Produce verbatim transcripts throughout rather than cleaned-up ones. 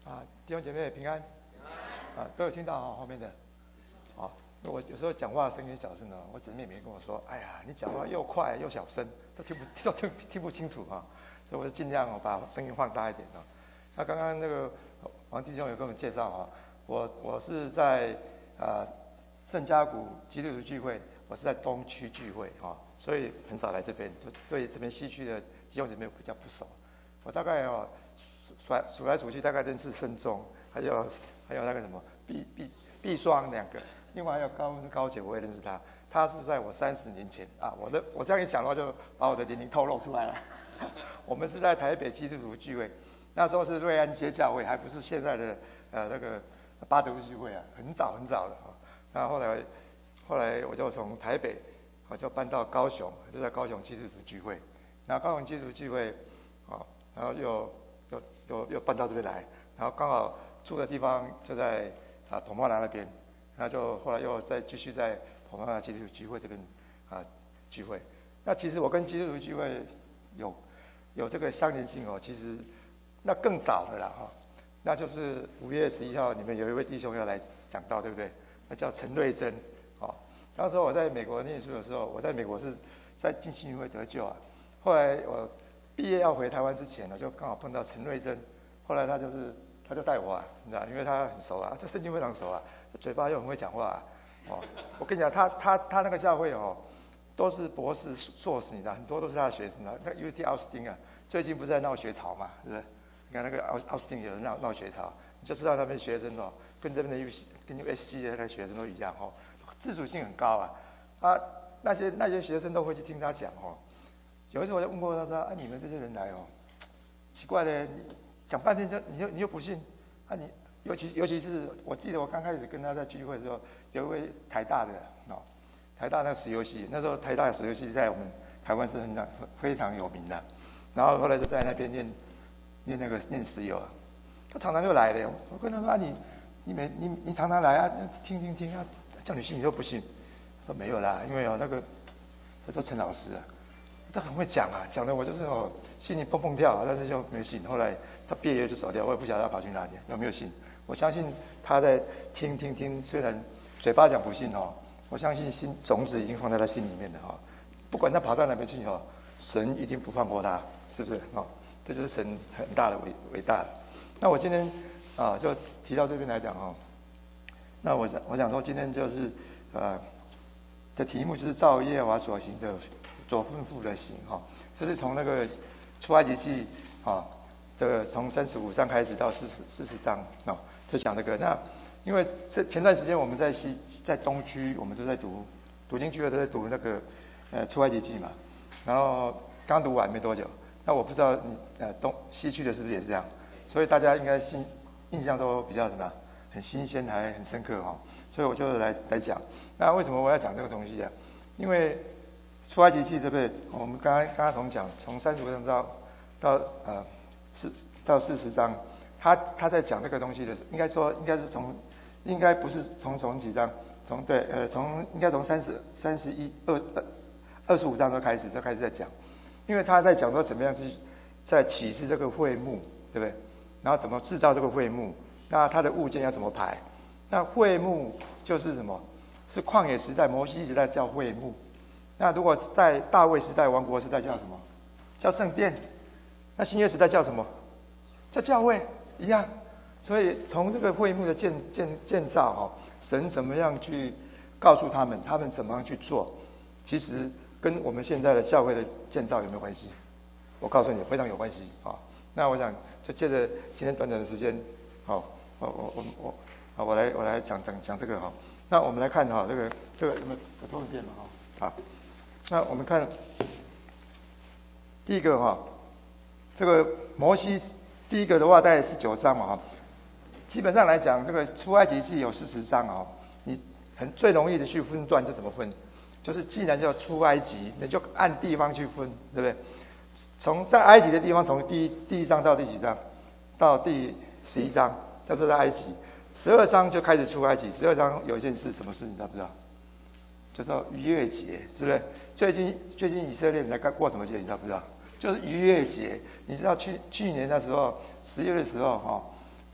啊，弟兄姐妹平安。啊，都有听到哈、后面的。好，我有时候讲话声音小声呢，我姊妹也跟我说，哎呀，你讲话又快又小声，都听不都听听不清楚啊。所以我就尽量哦把声音放大一点啊。那刚刚那个王弟兄有跟我们介绍哈，我我是在呃圣家谷基督徒聚会，我是在东区聚会啊，所以很少来这边，就对这边西区的弟兄姐妹比较不熟。我大概哦数来数来数去，大概认识圣宗，还有还有那个什么毕毕毕双两个，另外还有高恩高姐，我也认识他。他是在我三十年前啊，我的我这样一讲的话，就把我的年龄透露出来了。我们是在台北基督徒聚会，那时候是瑞安街教会，还不是现在的呃那个巴德聚会啊，很早很早了啊。那后来后来我就从台北我就搬到高雄，就在高雄基督徒聚会。那高雄基督徒聚会啊，然后又又又又搬到这边来，然后刚好住的地方就在啊统茂南那边，那就后来又再继续在统茂南基督徒聚会这边啊聚会。那其实我跟基督徒聚会有有这个相连性哦，其实那更早的啦哈，那就是五月十一号，你们有一位弟兄要来讲道，对不对？那叫陈瑞珍，哦，当时我在美国念书的时候，我在美国是在浸信会得救啊，后来我毕业要回台湾之前呢，就刚好碰到陈瑞珍，后来他就是他就带我啊，你知道，因为他很熟啊，这圣经非常熟啊，嘴巴又很会讲话啊，哦，我跟你讲，他他他那个教会哦，都是博士硕士，你知道，很多都是他的学生啊。那 U T 奥斯汀啊，最近不是在闹学潮嘛，是不是？你看那个奥奥斯汀有人闹闹学潮，你就知道那边学生哦，跟这边的 U 跟 U S C 的那个学生都一样哦，自主性很高啊。啊，那些那些学生都会去听他讲哦。有一次我就问过他说：“啊，你们这些人来哦，奇怪的，讲半天就你又你又不信啊你，尤其尤其是我记得我刚开始跟他在聚会的时候，有一位台大的哦。”台大那个石油系，那时候台大的石油系在我们台湾是很非常有名的，然后后来就在那边念念那个念石油啊，他常常就来了，我跟他说啊你你每你你常常来啊，听听听啊，叫你信你都不信，他说没有啦，因为哦那个他说陈老师啊，他很会讲啊，讲的我就是哦心里蹦蹦跳，但是就没信，后来他毕业就走掉，我也不晓得他跑去哪里，有没有信，我相信他在听听听，虽然嘴巴讲不信哦。我相信心种子已经放在他心里面了哈，不管他跑到哪边去哈，神一定不放过他，是不是啊？这就是神很大的伟伟大的。那我今天啊就提到这边来讲哈，那我想我想说今天就是呃的题目就是照耶和华所行的所吩咐的行哈，这是从那个出埃及记啊这个从三十五章开始到四十四十章啊，就讲这个那。因为这前段时间我们在西在东区，我们都在读读经聚会都在读那个呃出埃及记嘛，然后刚读完没多久，那我不知道你呃东西区的是不是也是这样，所以大家应该新印象都比较什么很新鲜还很深刻哈、哦，所以我就来来讲。那为什么我要讲这个东西啊？因为出埃及记对不对？我们刚刚刚刚从讲从三十五章到到呃四到四十章，他他在讲这个东西的时候，应该说应该是从。应该不是从从几章，从对呃从应该从三十三十一二二二十五章就开始就开始在讲，因为他在讲说怎么样去在启示这个会幕，对不对？然后怎么制造这个会幕，那它的物件要怎么排？那会幕就是什么？是旷野时代、摩西时代叫会幕，那如果在大卫时代、王国时代叫什么？叫圣殿。那新约时代叫什么？叫教会一样。所以从这个会幕的建建建造哈、哦，神怎么样去告诉他们，他们怎么样去做，其实跟我们现在的教会的建造有没有关系？我告诉你，非常有关系啊、哦。那我想就借着今天短短的时间，好、哦，我我我我啊，我来我来讲讲讲这个哈、哦。那我们来看哈、哦，这个这个有没有有透电嘛哈？好，那我们看第一个哈、哦，这个摩西第一个的话在十九章嘛哈。基本上来讲，这个出埃及记有四十章哦，你很最容易的去分段就怎么分？就是既然叫出埃及，那就按地方去分，对不对？从在埃及的地方，从第一第一章到第几章？到第十一章，叫做在埃及。十二章就开始出埃及，十二章有一件事，什么事你知道不知道？就叫逾越节，是不是？最近最近以色列人在过什么节？你知道不知道？就是逾越节。你知道去去年的时候，十月的时候哈、哦。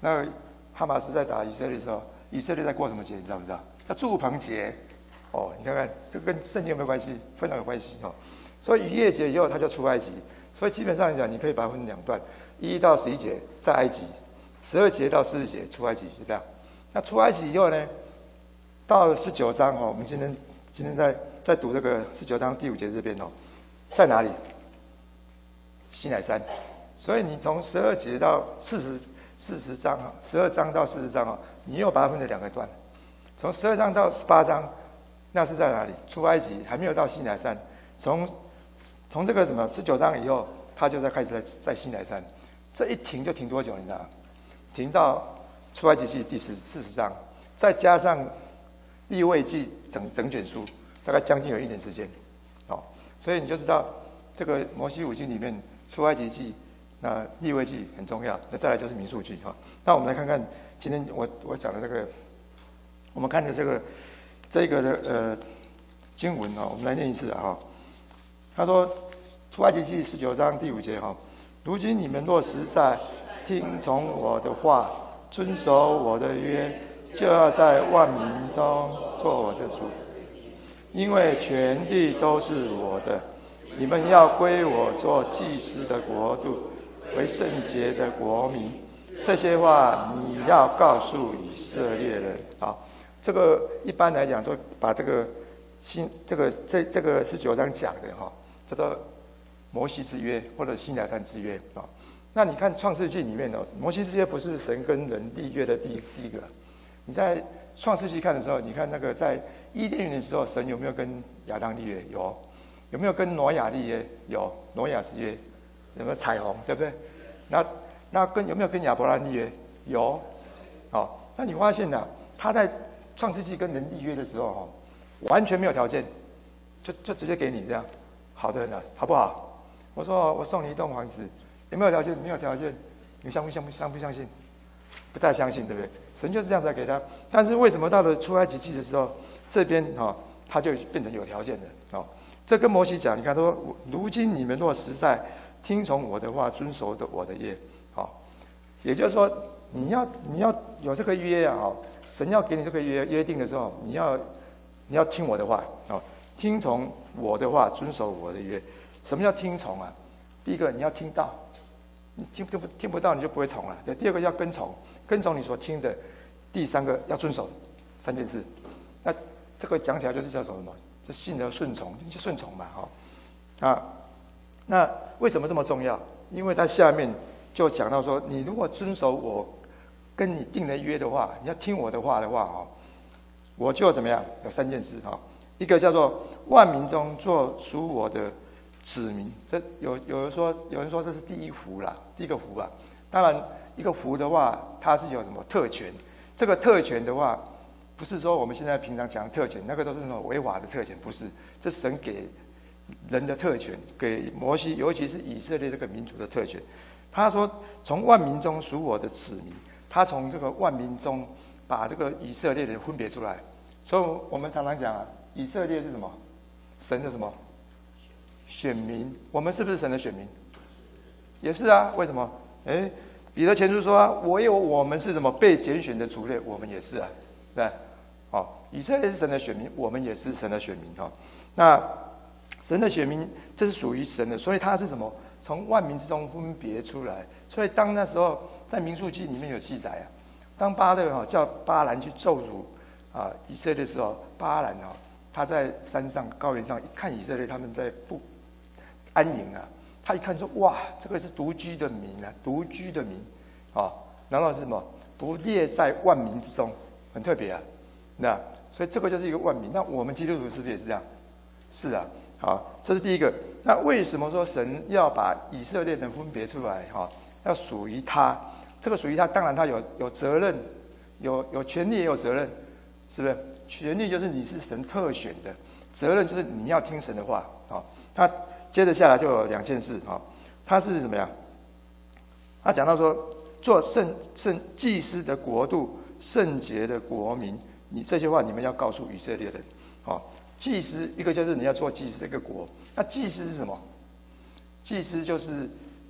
那哈马斯在打以色列的时候，以色列在过什么节？你知道不知道？叫住棚节。哦，你看看这跟圣经有没有关系？非常有关系哦。所以逾越节以后，他就出埃及。所以基本上来讲，你可以把它分两段：一到十一节在埃及，十二节到四十节出埃及，就这样。那出埃及以后呢，到十九章哦，我们今天今天在在读这个十九章第五节这边哦，在哪里？西乃山。所以你从十二节到四十四十章啊，十二章到四十章啊，你又把它分成两个段。从十二章到十八章。那是在哪里？出埃及，还没有到西乃山。从从这个什么十九章以后，他就在开始在在西乃山。这一停就停多久？你知道？停到出埃及记第十四十章，再加上利未记整整卷书，大概将近有一年时间。哦，所以你就知道这个摩西五经里面出埃及记、那利未记很重要。那再来就是民数记哈、哦。那我们来看看今天我我讲的这个，我们看的这个。这个的呃经文啊，我们来念一次啊。他说，出埃及记十九章第五节哈，如今你们若实在听从我的话，遵守我的约，就要在万民中做我的主，因为全地都是我的，你们要归我做祭司的国度，为圣洁的国民。这些话你要告诉以色列人啊。这个一般来讲都把这个新这个这这个十九章讲的哈，叫做摩西之约或者西乃山之约啊。那你看创世纪里面呢，摩西之约不是神跟人立约的第第一个。你在创世纪看的时候，你看那个在伊甸园的时候，神有没有跟亚当立约？有。有没有跟挪亚立约？有。挪亚之约，有没有彩虹？对不对？那那跟有没有跟亚伯拉罕立约？有。哦，那你发现呢、啊，他在创世纪跟人立约的时候，哈，完全没有条件，就就直接给你这样，好的呢，好不好？我说我送你一栋房子，有没有条件？没有条件，你相不相不相不相信？不太相信，对不对？神就是这样在给他，但是为什么到了出埃及记的时候，这边哈、哦，他就变成有条件的哦。这跟摩西讲，你看说，如今你们若实在听从我的话，遵守的我的约，好、哦，也就是说，你要你要有这个约啊，哦。神要给你这个约约定的时候，你要你要听我的话啊、哦，听从我的话，遵守我的约。什么叫听从啊？第一个你要听到，你听听不听不到你就不会从了。对，第二个要跟从，跟从你所听的。第三个要遵守，三件事。那这个讲起来就是叫什么？就信而顺从，你就顺从嘛，哈、哦、啊。那为什么这么重要？因为它下面就讲到说，你如果遵守我跟你定的约的话，你要听我的话的话哦，我就怎么样？有三件事哈、哦，一个叫做万民中做属我的子民，这有有人说有人说这是第一福啦，第一个福啦。当然，一个福的话，它是有什么特权？这个特权的话，不是说我们现在平常讲特权，那个都是那种违法的特权，不是，这神给人的特权，给摩西，尤其是以色列这个民族的特权。他说，从万民中属我的子民。他从这个万民中把这个以色列人分别出来，所以我们常常讲啊，以色列是什么？神的什么？选民。我们是不是神的选民？也是啊。为什么？哎，彼得前书说啊，唯有我们是什么被拣选的族类，我们也是啊，对。哦，以色列是神的选民，我们也是神的选民哈、哦。那神的选民，这是属于神的，所以他是什么？从万民之中分别出来。所以当那时候在民数记里面有记载啊，当巴勒哈叫巴兰去咒诅啊以色列的时候，巴兰啊他在山上高原上一看以色列他们在不安营啊，他一看说哇，这个是独居的民啊，独居的民啊，然后是什么？不列在万民之中，很特别啊。那所以这个就是一个万民。那我们基督徒是不是也是这样？是啊。好，这是第一个。那为什么说神要把以色列人分别出来？哈，要属于他。这个属于他，当然他有有责任，有有权利也有责任，是不是？权利就是你是神特选的，责任就是你要听神的话。好，他接着下来就有两件事。哈，他是怎么样？他讲到说，做圣圣祭司的国度，圣洁的国民。你这些话你们要告诉以色列人。好。祭司一个就是你要做祭司这个国，那祭司是什么？祭司就是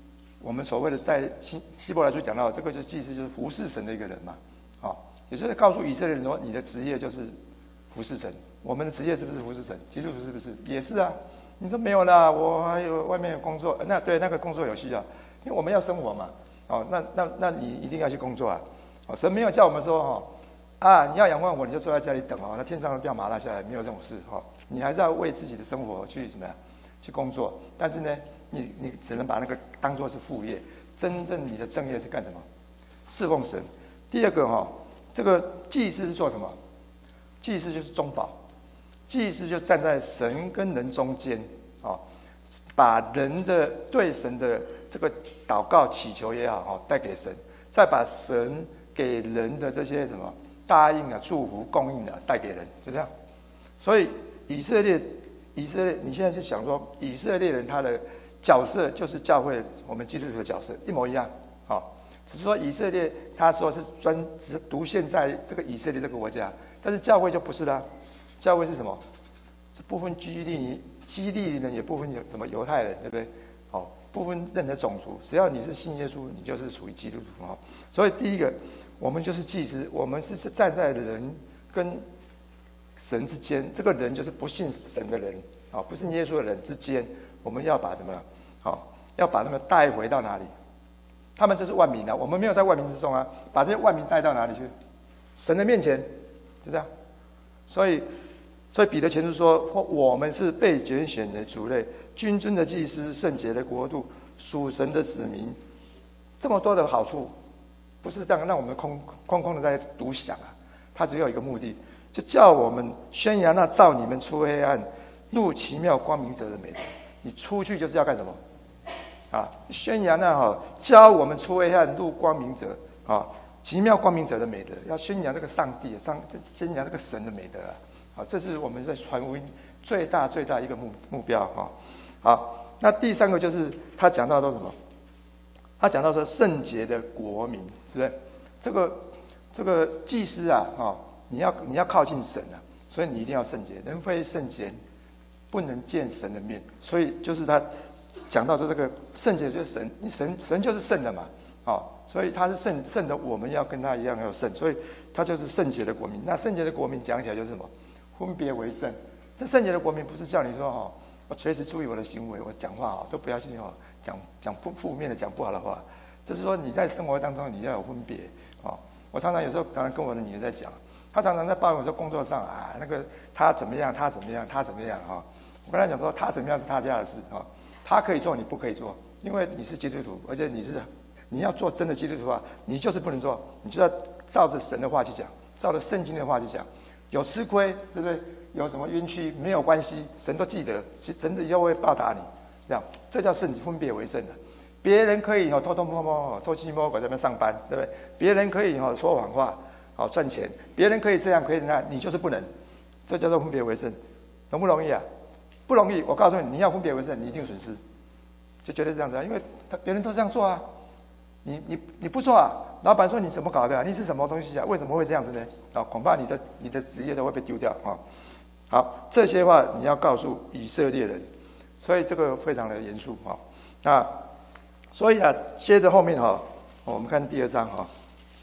我们所谓的在希希伯来书讲到，这个就是祭司就是服侍神的一个人嘛，啊，也就是告诉以色列人说，你的职业就是服侍神。我们的职业是不是服侍神？基督徒是不是？也是啊。你说没有啦，我还有外面有工作，那对那个工作有需要，因为我们要生活嘛，哦，那那那你一定要去工作啊，哦，神没有叫我们说哦，啊，你要仰望我，你就坐在家里等哦，那天上掉麻辣下来，没有这种事哈，哦，你还是要为自己的生活去什么呀？去工作，但是呢，你你只能把那个当作是副业，真正你的正业是干什么？侍奉神。第二个哈，哦，这个祭司是做什么？祭司就是中保。祭司就站在神跟人中间，哦，把人的对神的这个祷告祈求也好，哦，带给神，再把神给人的这些什么答应啊、祝福、供应啊带给人，就这样。所以以色列，以色列，你现在是想说以色列人他的角色就是教会我们基督徒的角色一模一样，哦，只是说以色列他说是专只独现在这个以色列这个国家，但是教会就不是啦。教会是什么？是不分基利基利人，也不分有什么犹太人，对不对？哦，不分任何种族，只要你是信耶稣，你就是属于基督徒哦。所以第一个，我们就是祭司，我们是站在人跟神之间，这个人就是不信神的人，啊，不信耶稣的人之间，我们要把什么？好，要把他们带回到哪里？他们就是万民啊，我们没有在万民之中啊，把这些万民带到哪里去？神的面前，就这样。所以，所以彼得前书说，我们是被拣选的族类，君尊的祭司，圣洁的国度，属神的子民。这么多的好处，不是这样让我们空空空的在独享啊。它只有一个目的，就叫我们宣扬那照你们出黑暗、入奇妙光明者的美德。你出去就是要干什么？啊，宣扬那哈，教我们出黑暗、入光明者啊。奇妙光明者的美德，要宣扬这个上帝，上宣扬这个神的美德啊！好，这是我们在传福音最大最大一个目目标啊！好，那第三个就是他讲到说什么？他讲到说圣洁的国民，是不是？这个这个祭司啊，啊，你要你要靠近神啊，所以你一定要圣洁，人非圣洁不能见神的面。所以就是他讲到说这个圣洁就是神，神神就是圣的嘛，啊。所以他是圣圣的，我们要跟他一样要圣，所以他就是圣洁的国民。那圣洁的国民讲起来就是什么？分别为圣。这圣洁的国民不是叫你说哈，我随时注意我的行为，我讲话哈都不要去哈讲讲负负面的讲不好的话。这是说你在生活当中你要有分别啊。我常常有时候常常跟我的女儿在讲，她常常在抱怨我说工作上啊那个她怎么样，她怎么样，她怎么样哈。我跟她讲说，她怎么样是她家的事哈，她可以做你不可以做，因为你是基督徒，而且你是。你要做真的基督徒啊，你就是不能做，你就要照着神的话去讲，照着圣经的话去讲。有吃亏，对不对？有什么冤屈没有关系，神都记得，神以后会报答你。这样，这叫圣分别为圣的。别人可以哦偷偷摸摸、偷鸡摸狗在那边上班，对不对？别人可以哦说谎话，好赚钱，别人可以这样可以那，你就是不能。这叫做分别为圣，容不容易啊？不容易。我告诉你，你要分别为圣，你一定损失。就觉得这样子啊，因为他别人都这样做啊。你你你不错啊，老板说你怎么搞的啊？你是什么东西啊？为什么会这样子呢？啊，恐怕你的你的职业都会被丢掉啊。好，这些话你要告诉以色列人，所以这个非常的严肃啊。那所以啊，接着后面哈，我们看第二章哈。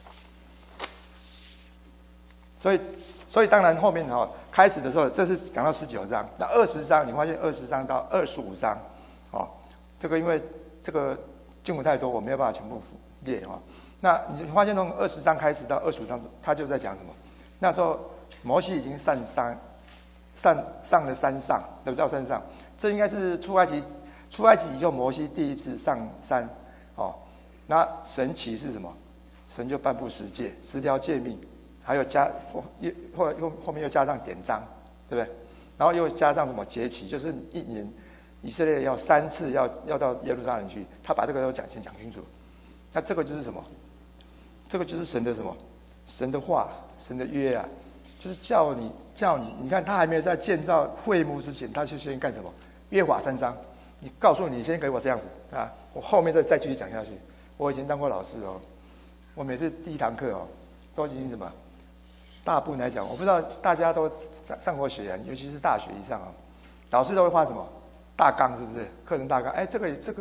所以所以当然后面哈开始的时候，这是讲到十九章，那二十章你发现二十章到二十五章，啊，这个因为这个。经文太多，我没有办法全部列哈。那你发现从二十章开始到二十五章，他就在讲什么？那时候摩西已经上山，上上了山上，对不对？到山上，这应该是出埃及，出埃及以后摩西第一次上山，哦。那神启示什么？神就颁布十诫，十条诫命，还有加后后后后面又加上典章，对不对？然后又加上什么节期，就是一年。以色列要三次要要到耶路撒冷去，他把这个都讲先讲清楚。那这个就是什么？这个就是神的什么？神的话，神的约啊，就是叫你叫你，你看他还没有在建造会幕之前，他就先干什么？约法三章，你告诉你先给我这样子啊，我后面再再继续讲下去。我以前当过老师哦，我每次第一堂课哦，都已经什么？大部分来讲，我不知道大家都上过学啊，尤其是大学以上啊，老师都会画什么？大纲是不是？课程大纲，哎，这个这个这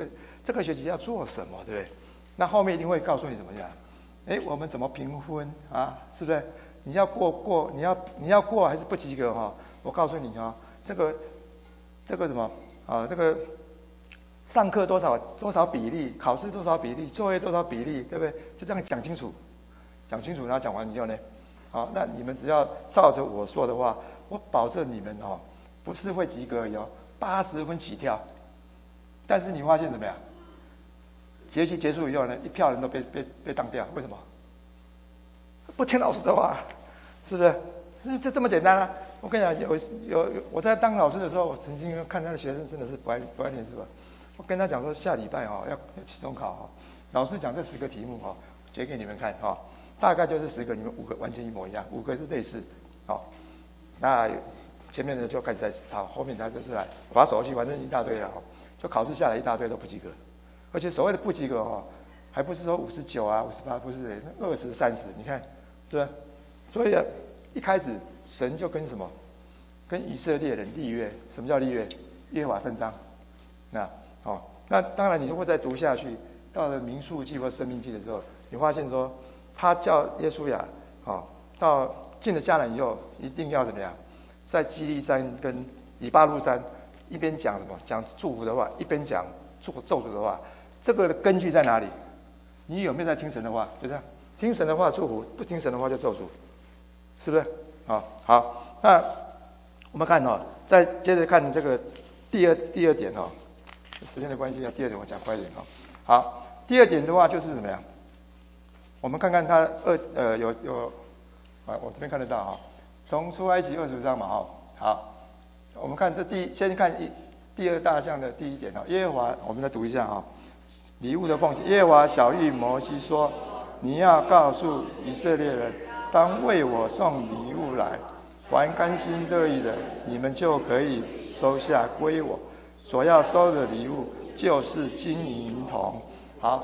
这个学期要做什么，对不对？那后面一定会告诉你怎么样，哎，我们怎么评分啊？是不是？你要过过，你要你要过还是不及格哈、哦？我告诉你啊、哦，这个这个什么啊，这个上课多少多少比例，考试多少比例，作业多少比例，对不对？就这样讲清楚，讲清楚，然后讲完以后呢，好，那你们只要照着我说的话，我保证你们哦，不是会及格而已哦，八十分起跳。但是你发现怎么样？学期结束以后呢，一票人都被被被当掉，为什么？不听老师的话，是不是？这这这么简单啊！我跟你讲，有有有，我在当老师的时候，我曾经看他的学生真的是不爱不爱念书啊。我跟他讲说，下礼拜哈、哦、要要期中考哈、哦，老师讲这十个题目哈、哦，解给你们看哈、哦，大概就是十个，你们五个完全一模一样，五个是类似，好、哦，那前面的就开始在抄，后面他就是来划手去，反正一大堆了哈、哦，就考试下来一大堆都不及格，而且所谓的不及格哦，还不是说五十九啊、五十八，不是二十、三十，你看是吧？所以啊，一开始神就跟什么？跟以色列人立约。什么叫立约？耶和华伸张。那哦，那当然你如果再读下去，到了民数记或生命记的时候，你发现说，他叫耶稣亚，哦，到进了迦南以后，一定要怎么样？在基利山跟以巴路山一边讲什么？讲祝福的话，一边讲咒咒诅的话。这个的根据在哪里？你有没有在听神的话？就这样，听神的话祝福，不听神的话就咒诅。是不是？好，好，那我们看哦，再接着看这个第二第二点哦，时间的关系啊，第二点我讲快一点哦。好，第二点的话就是怎么样？我们看看它二呃有有啊，我这边看得到哈、哦，从出埃及二十五章嘛哈、哦，好，我们看这第先看一第二大项的第一点哈、哦，耶和华，我们再读一下哈、哦，礼物的奉献，耶和华晓谕摩西说，你要告诉以色列人。当为我送礼物来，凡甘心乐意的，你们就可以收下归我。所要收的礼物就是金银铜。好。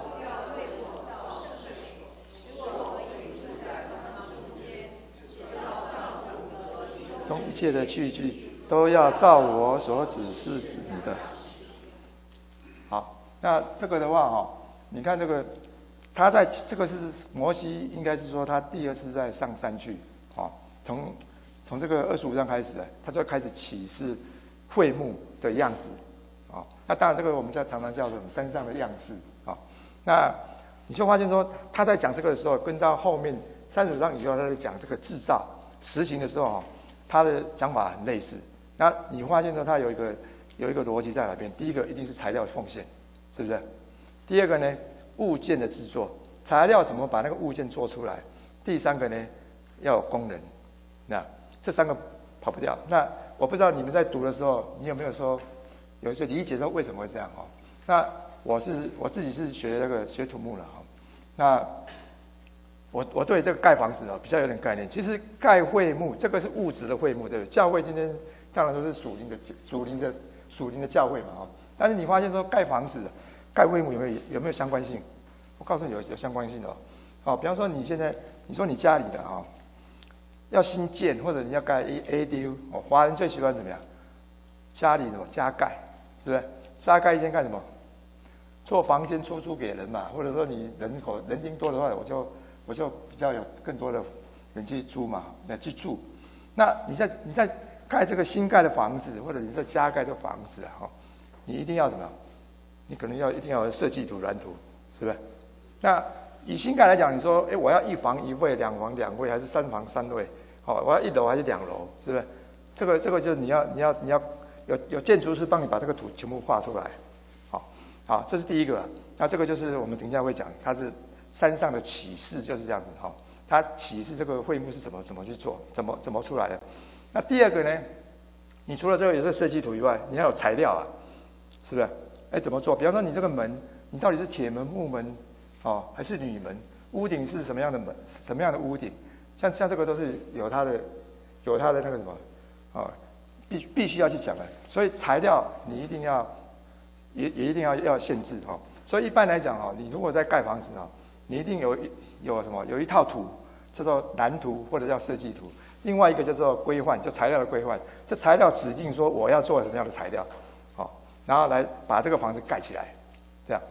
中一切的器具都要照我所指示你的。好，那这个的话哈、哦，你看这个，他在这个是摩西，应该是说他第二次在上山去。啊，从从这个二十五章开始，他就开始启示会幕的样子啊。那当然，这个我们在常常叫做山上的样式啊。那你就发现说，他在讲这个的时候，跟到后面三十五章以后，他在讲这个制造实行的时候，他的讲法很类似。那你发现说，他有一个有一个逻辑在哪边？第一个一定是材料奉献，是不是？第二个呢，物件的制作，材料怎么把那个物件做出来？第三个呢？要有功能，那这三个跑不掉。那我不知道你们在读的时候，你有没有说有一些理解说为什么会这样哦？那我是我自己是学那个学土木了哈。那我我对这个盖房子哦比较有点概念。其实盖会幕这个是物质的会幕，对不对？教会今天当然都是属灵的属灵的属灵的教会嘛哈。但是你发现说盖房子、盖会幕有没有有没有相关性？我告诉你有有相关性的哦。好，比方说你现在你说你家里的啊。要新建或者你要盖 A D U， 哦，华人最喜欢怎么样？家里什么加盖，是不是？加盖一间干什么？做房间出租给人嘛，或者说你人口人丁多的话，我就我就比较有更多的人去租嘛，来去住。那你在你在盖这个新盖的房子，或者你在加盖的房子啊，哈，你一定要怎么样？你可能要一定要有设计图、蓝图，是不是？那以新盖来讲，你说，哎，我要一房一卫、两房两卫，还是三房三卫？好，我要一楼还是两楼？是不是？这个这个就是你要你要你要有有建筑师帮你把这个图全部画出来。好，好，这是第一个。那这个就是我们等一下会讲，它是山上的启示，就是这样子哈。它启示这个会幕是怎么怎么去做，怎么怎么出来的。那第二个呢？你除了这个有这个设计图以外，你还有材料啊，是不是？哎，怎么做？比方说你这个门，你到底是铁门、木门？哦，还是铝门？屋顶是什么样的门？什么样的屋顶？像像这个都是有它的有它的那个什么啊、哦，必必须要去讲的。所以材料你一定要也也一定要要限制哈、哦。所以一般来讲哈、哦，你如果在盖房子啊，你一定有有什么有一套图，叫做蓝图或者叫设计图，另外一个叫做规范，就材料的规范。这材料指定说我要做什么样的材料，好、哦，然后来把这个房子盖起来，这样。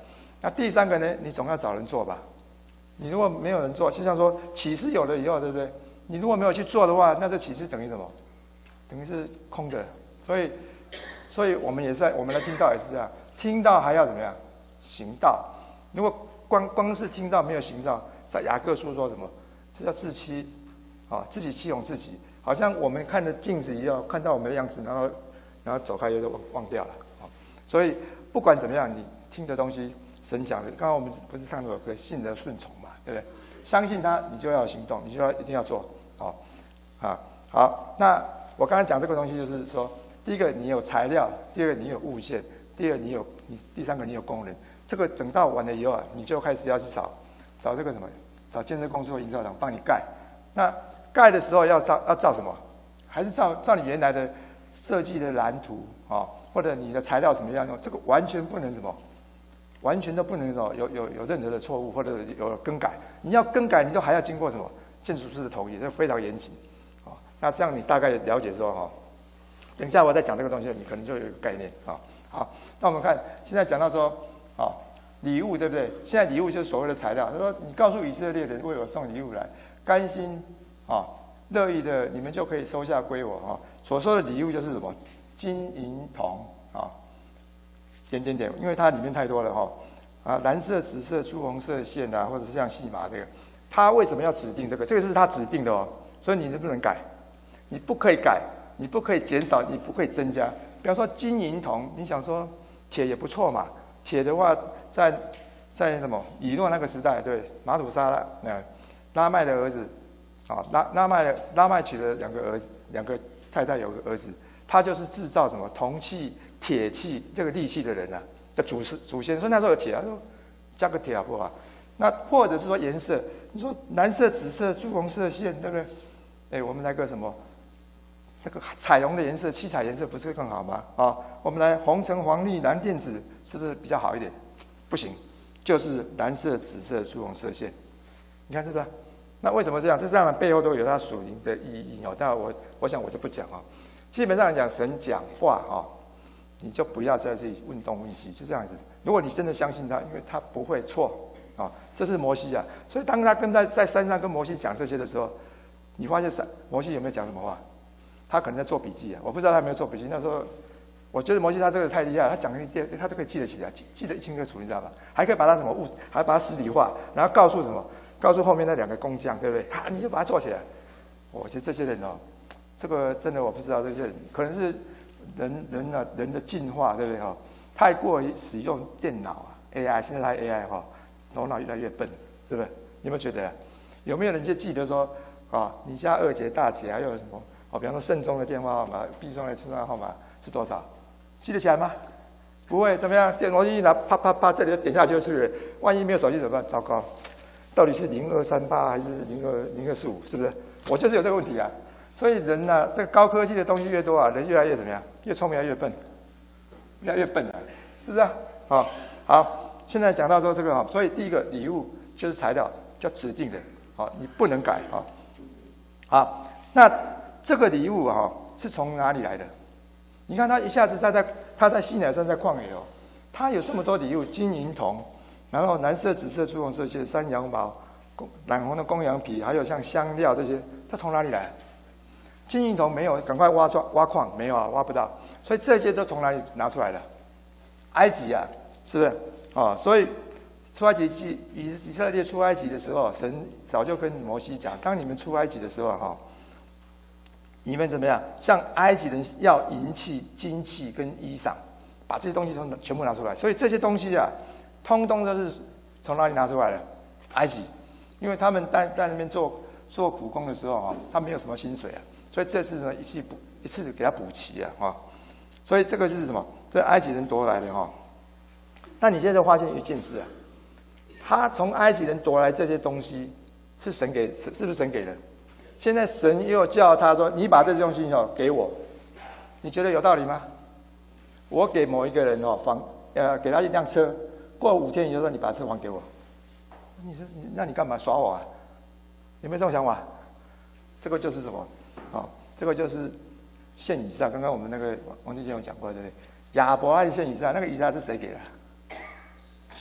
那第三个呢，你总要找人做吧。你如果没有人做，就像说启示有了以后，对不对？你如果没有去做的话，那这启示等于什么？等于是空的。所以，所以我们也是在我们的听道也是这样，听到还要怎么样？行道。如果光光是听到没有行道，在雅各书说什么？这叫自欺，啊，自己欺哄自己，好像我们看着镜子一样，看到我们的样子，然后然后走开又都忘忘掉了。啊，所以不管怎么样，你听的东西，神讲的，刚刚我们不是唱那首歌，信得顺从嘛，对不对？相信他，你就要行动，你就要一定要做。哦，啊，好，那我刚才讲这个东西，就是说，第一个你有材料，第二个你有物件，第二你有你，第三个你有工人。这个整到完了以后啊，你就开始要去找找这个什么，找建设公司或营造厂帮你盖。那盖的时候要照要照什么？还是照照你原来的设计的蓝图啊，哦，或者你的材料怎么样用？这个完全不能什么，完全都不能有有有有任何的错误或者有更改。你要更改，你都还要经过什么建筑师的同意，这非常严谨。哦，那这样你大概了解说哈，哦，等一下我再讲这个东西，你可能就有一个概念啊。好，那我们看现在讲到说。啊，礼物对不对？现在礼物就是所谓的材料。他说：“你告诉以色列人为我送礼物来，甘心啊，乐意的，你们就可以收下归我啊。”所说的礼物就是什么？金银铜啊，点点点，因为它里面太多了哈。啊，蓝色、紫色、朱红色线啊，或者是像细麻这个，他为什么要指定这个？这个是他指定的哦，所以你是不能改，你不可以改，你不可以减少，你不可以增加。比方说金银铜，你想说铁也不错嘛。铁的话，在在什么以诺那个时代，对马土沙拉呃拉麦的儿子啊，拉拉麦的拉麦娶了两个儿子，两个太太有个儿子，他就是制造什么铜器、铁器这个利器的人啊的祖师祖先。说那时候有铁，他说加个铁好不好？那或者是说颜色，你说蓝色、紫色、朱红色线，对不对？哎，我们来个什么？这个彩虹的颜色，七彩颜色不是更好吗？啊，我们来红橙黄绿蓝靛紫，是不是比较好一点？不行，就是蓝色、紫色、朱红色线，你看是不是？那为什么这样？这这样的背后都有它属灵的意义哦。但我我想我就不讲啊。基本上讲神讲话啊，你就不要再去问东问西，就这样子。如果你真的相信他，因为他不会错啊，这是摩西啊。所以当他跟在在山上跟摩西讲这些的时候，你发现山摩西有没有讲什么话？他可能在做笔记啊，我不知道他有没有做笔记。那时候，我觉得摩西他这个太厉害，他讲一件他都可以记得起来，记记得一清二楚，你知道吧？还可以把他什么物，还把它实体化，然后告诉什么，告诉后面那两个工匠，对不对？啊，你就把它做起来。我觉得这些人哦，这个真的我不知道，这些人可能是人人啊人的进化，对不对哈？太过于使用电脑啊 A I， 现在他 A I 哈，头脑越来越笨，是不是？你有没有觉得？有没有人就记得说啊，你家二姐大姐还有什么？哦，比方说慎中的电话号码，毕中的电话号码是多少？记得起来吗？不会，怎么样？电脑一拿，啪啪啪，这里就点下就去了。万一没有手机怎么办？糟糕，到底是零二三八还是零二零二四五？是不是？我就是有这个问题啊。所以人呢，这个高科技的东西越多啊，人越来越怎么样？越聪明越笨，越来越笨啊，是不是啊？好，好，现在讲到说这个哈，所以第一个礼物就是材料，叫指定的，好，你不能改啊。好，那这个礼物啊，是从哪里来的？你看他一下子在在他在西乃山在旷野哦，他有这么多礼物，金银铜，然后蓝色、紫色、朱红色这些山羊毛、染红的公羊皮，还有像香料这些，他从哪里来？金银铜没有，赶快挖钻挖矿，没有啊，挖不到，所以这些都从哪里拿出来的？埃及啊，是不是？哦，所以出埃及记以以色列出埃及的时候，神早就跟摩西讲，当你们出埃及的时候哈。你们怎么样？向埃及人要银器、金器跟衣裳，把这些东西从全部拿出来。所以这些东西啊，通通都是从哪里拿出来的？埃及，因为他们在在那边做做苦工的时候啊，他没有什么薪水啊，所以这次呢一次补一次给他补齐啊，哈。所以这个是什么？这埃及人夺来的哈。那你现在发现一件事啊，他从埃及人夺来这些东西，是神给是是不是神给的？现在神又叫他说：“你把这些东西哦给我，你觉得有道理吗？我给某一个人哦房呃给他一辆车，过五天以后说你把车还给我，你说你那你干嘛耍我啊？有没有这种想法？这个就是什么？哦，这个就是献以撒。刚刚我们那个王王金健有讲过，对不对？亚伯拉罕献以撒，那个以撒是谁给的？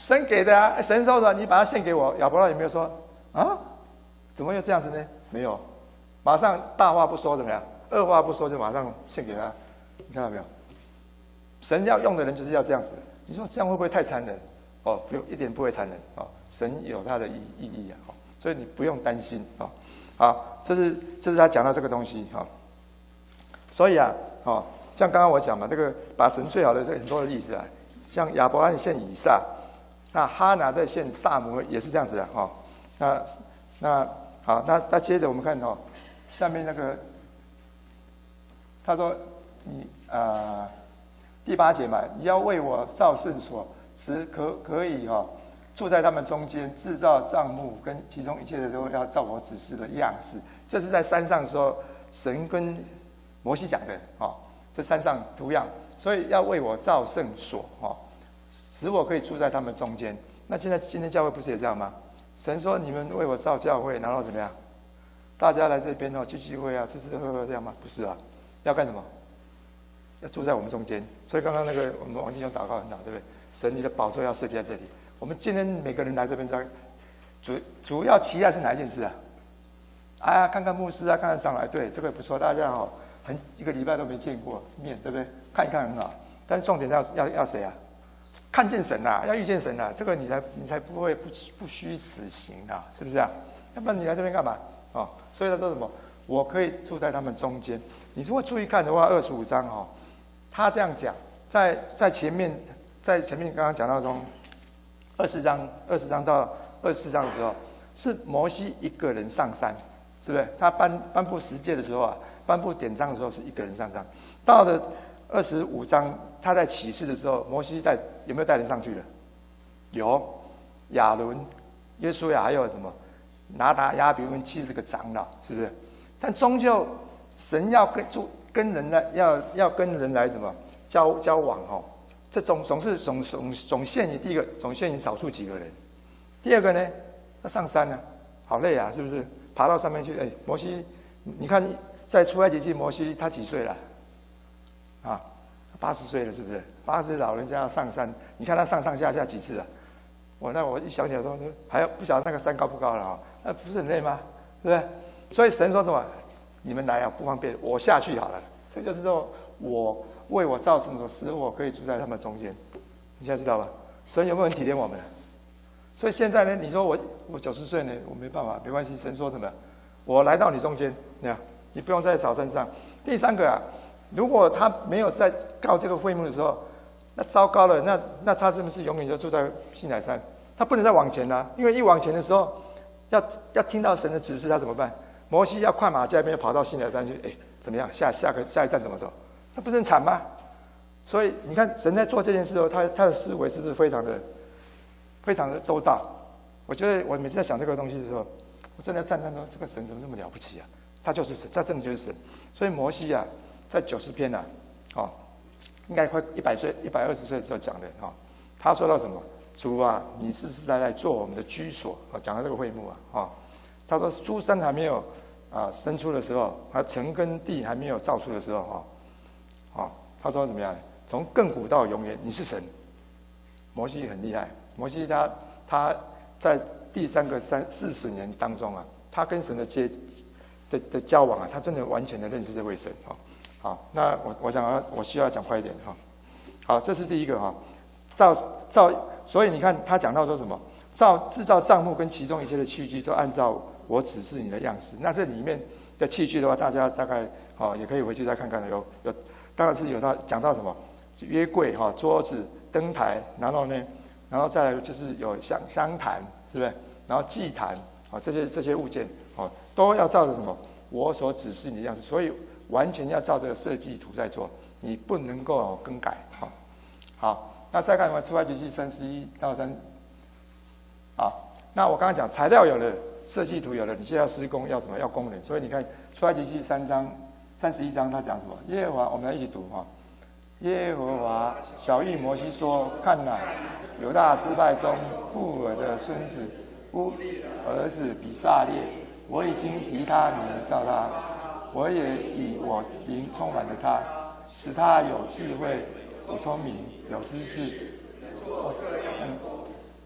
神给的啊，神说的，你把它献给我。亚伯拉有没有说啊？怎么又这样子呢？没有，马上大话不说怎么样？二话不说就马上献给他。你看到没有？神要用的人就是要这样子。你说这样会不会太残忍？哦，不用，一点不会残忍哦。神有他的意意义啊，哦，所以你不用担心啊。好，这是这是他讲到这个东西哈。所以啊，哦，像刚刚我讲嘛，这个把神最好的这很多的例子啊，像亚伯拉罕献以撒，那哈拿在献撒母耳也是这样子的哈。那那好，那再接着我们看哦，下面那个他说你啊。第八节嘛，你要为我造圣所，使可可以哈、哦、住在他们中间，制造帐幕跟其中一切的都要照我指示的样式。这是在山上说神跟摩西讲的哦，这山上图样，所以要为我造圣所哦，使我可以住在他们中间。那现在今天教会不是也这样吗？神说你们为我造教会，然后怎么样？大家来这边哦聚聚会啊，吃吃喝喝这样吗？不是啊，要干什么？要住在我们中间，所以刚刚那个我们王弟兄祷告很好，对不对？神，你的宝座要设立在这里。我们今天每个人来这边，主主要期待是哪一件事啊？啊，看看牧师啊，看看长老，对，这个不错，大家哦，很一个礼拜都没见过面，对不对？看一看很好，但是重点要要要谁啊？看见神啊，要遇见神啊，这个你才你才不会不不虚此行啊，是不是啊？要不然你来这边干嘛？哦，所以他说什么？我可以住在他们中间。你如果注意看的话，二十五章哦。他这样讲，在在前面，在前面刚刚讲到中，二十章二十章到二十四章的时候，是摩西一个人上山，是不是？他颁颁布十诫的时候啊，颁布典章的时候是一个人上山。到了二十五章，他在启示的时候，摩西带有没有带人上去的？有，亚伦、约书亚还有什么？拿达、亚比跟七十个长老，是不是？但终究神要跟住。跟人来要要跟人来怎么交交往哦？这总总是总总总限于第一个总限于少数几个人，第二个呢，要上山呢、啊，好累啊，是不是？爬到上面去，哎，摩西，你看在出埃及记，摩西他几岁了？啊，八十岁了，是不是？八十老人家要上山，你看他上上下下几次啊？我那我一想起来说，还要不晓得那个山高不高了啊？那不是很累吗？对不对？所以神说什么？你们来啊，不方便，我下去好了。这就是说我为我造成的使我可以住在他们中间。你现在知道吧？神有没有很体谅我们？所以现在呢，你说我我九十岁呢，我没办法，没关系。神说什么？我来到你中间，那样你不用在草山上。第三个啊，如果他没有在告这个会幕的时候，那糟糕了，那那他是不是永远就住在西乃山？他不能再往前了、啊，因为一往前的时候，要要听到神的指示，他怎么办？摩西要快马加鞭跑到西乃山去，哎，怎么样？下下个下一站怎么走？那不是很惨吗？所以你看，神在做这件事的时候，他他的思维是不是非常的非常的周到？我觉得我每次在想这个东西的时候，我真的赞叹说，这个神怎么这么了不起啊？他就是神，他真的就是神。所以摩西啊，在九十篇啊，哦，应该快一百岁、一百二十岁的时候讲的啊、哦，他说到什么？主啊，你世世代代做我们的居所啊，讲到这个会幕啊，哦。他说：“诸山还没有啊生出的时候，还城跟地还没有造出的时候，哈、哦，哦，他说怎么样？从亘古到永远，你是神。摩西很厉害，摩西他他在第三个三四十年当中啊，他跟神的接的的交往啊，他真的完全的认识这位神啊。哦、好，那我我想要我需要讲快一点哈、哦。好，这是第一个哈、哦，造造，所以你看他讲到说什么？造制造帐幕跟其中一切的器具都按照我指示你的样式。那这里面的器具的话，大家大概哦也可以回去再看看的。有有，当然是有到讲到什么约柜哈、桌子、灯台，然后呢，然后再来就是有香香坛，是不是？然后祭坛啊、哦、这些这些物件哦都要照着什么我所指示你的样式，所以完全要照这个设计图在做，你不能够、哦、更改哈、哦。好，那再看什么出埃及记三十一到三。好，那我刚刚讲材料有了，设计图有了，你现在要施工要什么？要工人。所以你看出埃及记三章三十一章他讲什么？耶和华，我们来一起读哈。耶和华晓谕摩西说：看哪，犹大支派中布尔的孙子乌儿子比撒列，我已经提他名召他，我也以我灵充满了他，使他有智慧、有聪明、有知识。嗯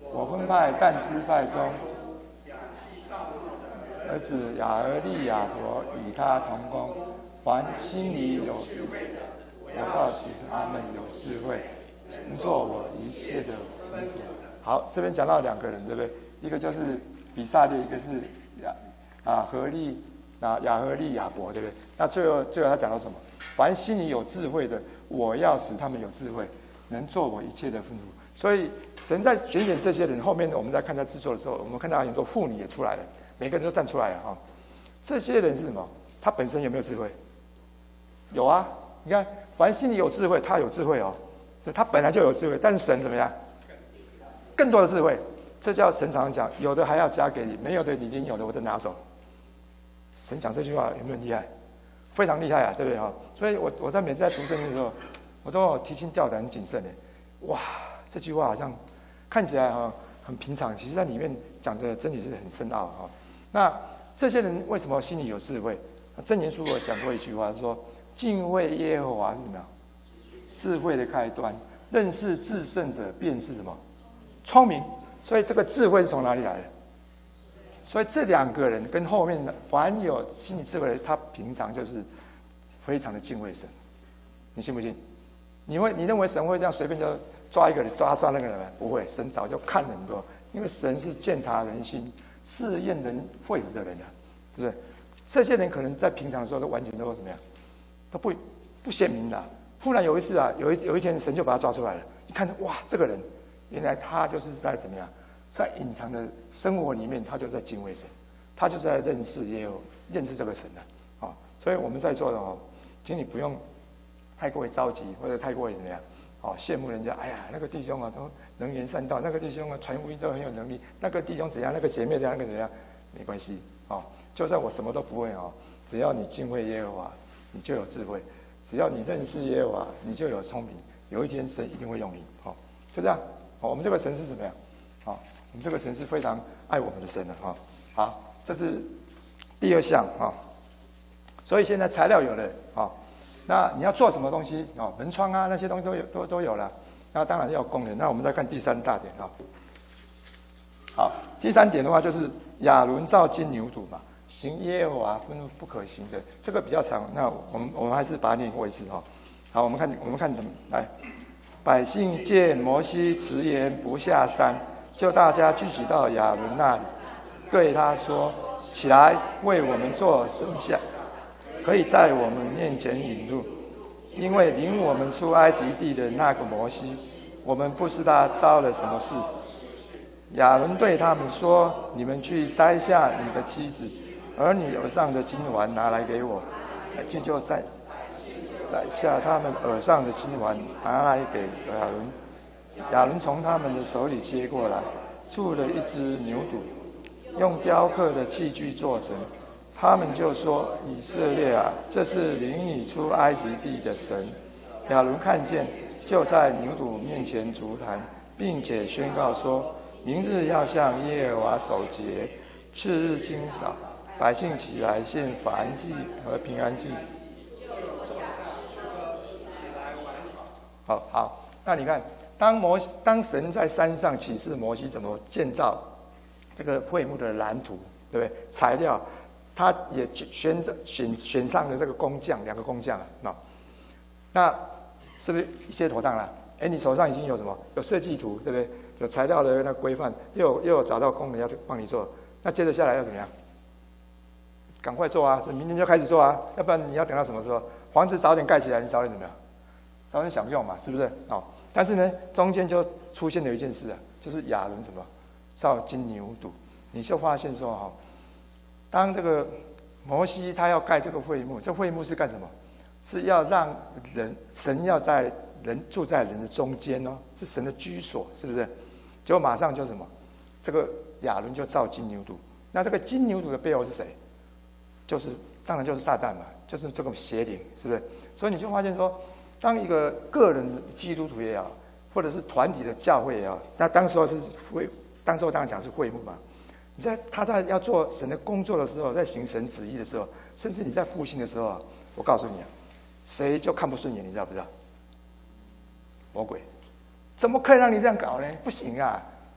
我分派但支派中儿子亚俄利亚伯与他同工，凡心里有智慧的，我告诉他们有智慧，能做我一切的吩咐。好，这边讲到两个人，对不对？一个就是比萨列，一个是亚啊何利啊亚何利亚伯，对不对？那最后最后他讲到什么？凡心里有智慧的，我要使他们有智慧，能做我一切的吩咐。所以神在拣选这些人，后面我们在看他制作的时候，我们看到很多妇女也出来了，每个人都站出来了哈、哦。这些人是什么？他本身有没有智慧？有啊，你看，凡心里有智慧，他有智慧哦，这他本来就有智慧，但是神怎么样？更多的智慧，这叫神常常讲，有的还要加给你，没有的你连有的我都拿走。神讲这句话有没有厉害？非常厉害啊，对不对哈？所以我我在每次在读圣经的时候，我都提心吊胆、很谨慎的。哇，这句话好像看起来哈很平常，其实在里面讲的真理是很深奥哈。那这些人为什么心里有智慧？箴言书我讲过一句话，说敬畏耶和华是什么？智慧的开端。认识至圣者便是什么？聪明。所以这个智慧是从哪里来的？所以这两个人跟后面的凡有心理智慧的，他平常就是非常的敬畏神。你信不信？你会你认为神会这样随便就抓一个人抓抓那个人吗？不会，神早就看了很多，因为神是鉴察人心、试验人肺腑的人啊，是不是？这些人可能在平常的时候都完全都怎么样，都不不鲜明的。忽然有一次啊，有一有一天神就把他抓出来了，你看哇，这个人原来他就是在怎么样？在隐藏的生活里面，他就在敬畏神，他就在认识也有认识这个神的啊、哦。所以我们在座的哦，请你不用太过于着急，或者太过于怎么样哦，羡慕人家。哎呀，那个弟兄啊都能言善道，那个弟兄啊传福音都很有能力，那个弟兄怎样，那个姐妹怎样，那个怎样，没关系哦。就算我什么都不会哦，只要你敬畏耶和华，你就有智慧；只要你认识耶和华，你就有聪明。有一天神一定会用你哦，就这样。哦，我们这个神是怎么样？哦。我们这个神是非常爱我们的神的哈、哦。好，这是第二项啊、哦。所以现在材料有了啊、哦，那你要做什么东西哦？门窗啊那些东西都有都都有了。那当然要有功能。那我们再看第三大点啊、哦。好，第三点的话就是亚伦造金牛犊嘛，行耶和华吩咐不可行的，这个比较长。那我们我们还是把它念过一次哈、哦。好，我们看我们看怎么来。百姓见摩西迟延不下山，就大家聚集到亚伦那里，对他说：“起来，为我们做剩下，可以在我们面前引路。因为领我们出埃及地的那个摩西，我们不知他遭了什么事。”亚伦对他们说：“你们去摘下你的妻子，儿女耳上的金环拿来给我。”就就在。摘下他们耳上的金环，拿来给亚伦。亚伦从他们的手里接过来，铸了一只牛犊，用雕刻的器具做成。他们就说：“以色列啊，这是领你出埃及地的神。”亚伦看见，就在牛犊面前筑坛，并且宣告说：“明日要向耶和华守节，次日今早，百姓起来献燔祭和平安祭。”好好，那你看，当摩当神在山上启示摩西怎么建造这个会幕的蓝图，对不对？材料，他也选选选上了这个工匠，两个工匠啊，那是不是一切妥当了？哎，你手上已经有什么？有设计图，对不对？有材料的那个规范，又有又有找到工人要帮你做，那接着下来要怎么样？赶快做啊！这明天就开始做啊！要不然你要等到什么时候？房子早点盖起来，你早点怎么样？早点享用嘛，是不是？哦，但是呢，中间就出现了一件事啊，就是亚伦怎么造金牛犊，你就发现说哈、哦，当这个摩西他要盖这个会幕，这会幕是干什么？是要让人神要在人住在人的中间哦，是神的居所，是不是？结果马上就什么，这个亚伦就造金牛犊。那这个金牛犊的背后是谁？就是当然就是撒旦嘛，就是这个邪灵，是不是？所以你就发现说。当一个个人基督徒也好，或者是团体的教会也好，那当时候是会，当时候当然讲是会幕嘛。你在他在要做神的工作的时候，在行神旨意的时候，甚至你在复兴的时候啊，我告诉你啊，谁就看不顺眼，你知道不知道？魔鬼，怎么可以让你这样搞呢？不行啊！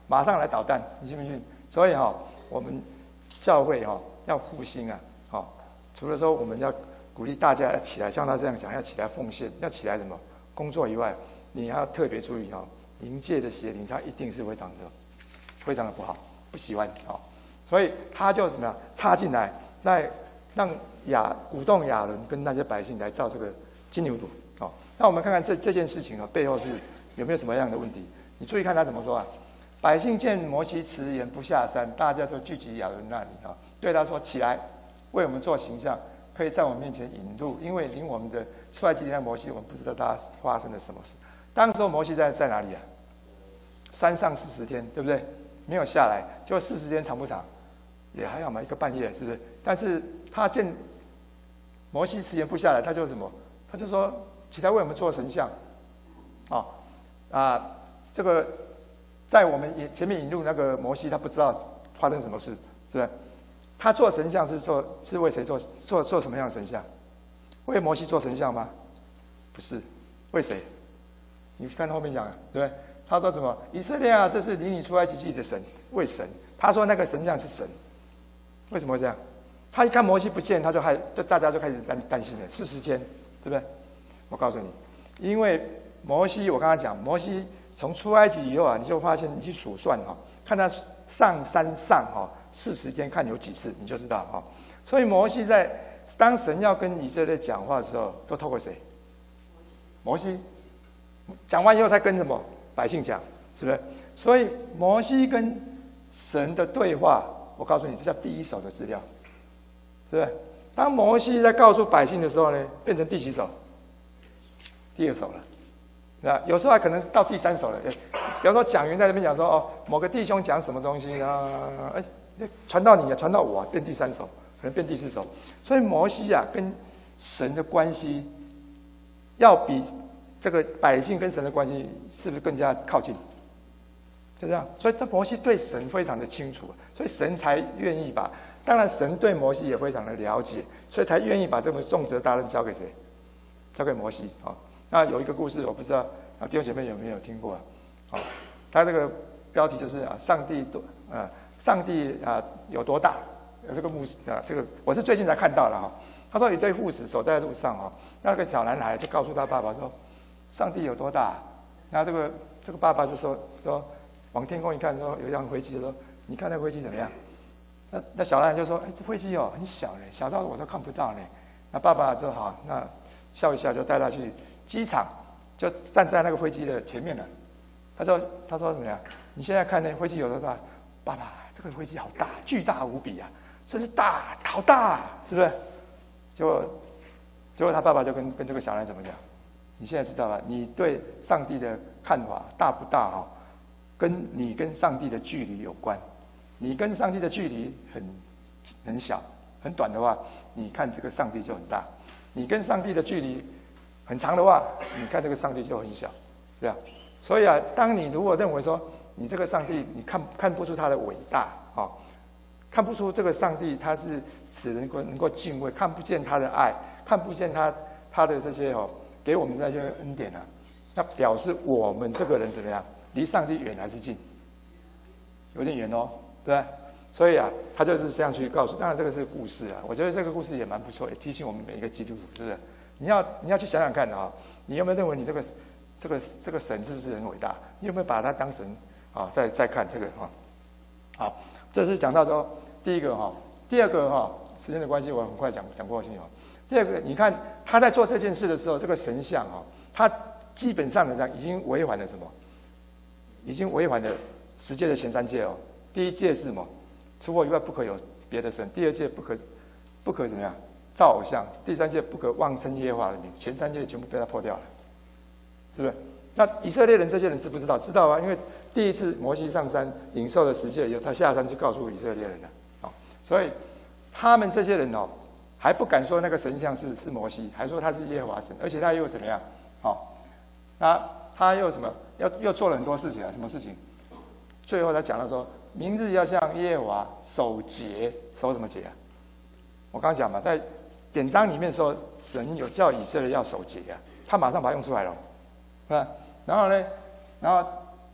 马上来捣蛋，你信不信？所以哈、哦，我们教会哈、哦、要复兴啊，好、哦，除了说我们要鼓励大家要起来，像他这样讲，要起来奉献，要起来什么工作以外，你还要特别注意哈、哦，灵界的邪灵他一定是非常的非常的不好，不喜欢啊、哦，所以他就怎么样插进来，来让亚鼓动亚伦跟那些百姓来造这个金牛犊。哦，那我们看看这这件事情啊、哦、背后是有没有什么样的问题？你注意看他怎么说啊？百姓见摩西迟延不下山，大家就聚集亚伦那里啊、哦，对他说：“起来，为我们做形象，可以在我们面前引路。因为领我们的出来几天的摩西，我们不知道他发生了什么事。”当时候摩西在在哪里啊？山上四十天，对不对？没有下来，就四十天长不长？也还好嘛，一个半月，是不是？但是他见摩西迟延不下来，他就什么？他就说：“起来，为我们做神像。”啊啊，这个在我们前面引入那个摩西，他不知道发生什么事，是不是？他做神像是做是为谁做？做做什么样的神像？为摩西做神像吗？不是，为谁？你看后面讲，对不对？他说什么？以色列啊，这是领你出埃及地的神，为神。他说那个神像是神，为什么会这样？他一看摩西不见，他就害，就大家就开始担担心了。四十天，对不对？我告诉你，因为摩西，我刚才讲，摩西从出埃及以后啊，你就发现你去数算哈、哦，看他上山上哈四十天，看有几次，你就知道哈、哦。所以摩西在当神要跟以色列讲话的时候，都透过谁？摩西讲完以后才跟什么百姓讲，是不是？所以摩西跟神的对话，我告诉你，这叫第一手的资料，是不是？当摩西在告诉百姓的时候呢，变成第几手？第二手了。那有时候还可能到第三手了。比方说讲员在那边讲说，哦，某个弟兄讲什么东西啊，哎，传到你啊，传到我啊，变第三手，可能变第四手。所以摩西啊，跟神的关系要比这个百姓跟神的关系是不是更加靠近？就这样。所以这摩西对神非常的清楚，所以神才愿意把，当然神对摩西也非常的了解，所以才愿意把这么重责大任交给谁？交给摩西啊。哦，那有一个故事，我不知道啊，弟兄姐妹有没有听过啊？好，哦，他这个标题就是啊，上帝多啊，上帝啊有多大？有这个牧师啊，这个我是最近才看到的哈。他说，一对父子走在路上哈，那个小男孩就告诉他爸爸说，上帝有多大？那这个这个爸爸就说说往天空一看，说有一辆飞机，说你看那飞机怎么样？那那小男孩就说，哎，这飞机哦很小嘞，小到我都看不到嘞。那爸爸就好，那笑一笑就带他去机场，就站在那个飞机的前面了。他说他说怎么样？你现在看那飞机有多大？爸爸，这个飞机好大，巨大无比啊，真是大，好大，是不是？结果结果他爸爸就跟跟这个小孩怎么讲？你现在知道了，你对上帝的看法大不大啊？跟你跟上帝的距离有关。你跟上帝的距离很很小很短的话，你看这个上帝就很大；你跟上帝的距离很长的话，你看这个上帝就很小，这样。所以啊，当你如果认为说你这个上帝你看看不出他的伟大啊，哦，看不出这个上帝他是使人能够敬畏，看不见他的爱，看不见他他的这些哦给我们那些恩典啊，那表示我们这个人怎么样？离上帝远还是近？有点远哦，对不对？所以啊，他就是这样去告诉。当然这个是故事啊，我觉得这个故事也蛮不错，也提醒我们每一个基督徒，是不是？你要你要去想想看啊，你有没有认为你这个这个这个神是不是很伟大？你有没有把他当神啊？再再看这个哈，啊，好，这是讲到说第一个哈，第二个哈，时间的关系我很快讲讲过去哈。第二个，你看他在做这件事的时候，这个神像哈，他基本上来讲已经违反了什么？已经违反了十诫的前三诫哦。第一诫是什么？除我以外不可有别的神。第二诫不可不可怎么样造偶像。第三诫不可妄称耶和华的名。前三诫全部被他破掉了，是不是？那以色列人这些人知不知道？知道啊，因为第一次摩西上山领受了十诫以后，他下山去告诉以色列人了，哦，所以他们这些人哦还不敢说那个神像是是摩西，还说他是耶和华神，而且他又怎么样？哦，那他又什么？要又做了很多事情啊，什么事情？最后他讲了说，明日要向耶和华守节，守什么节啊？我刚刚讲嘛，在典章里面说，神有叫以色列要守节啊，他马上把它用出来了，是吧？然后呢，然后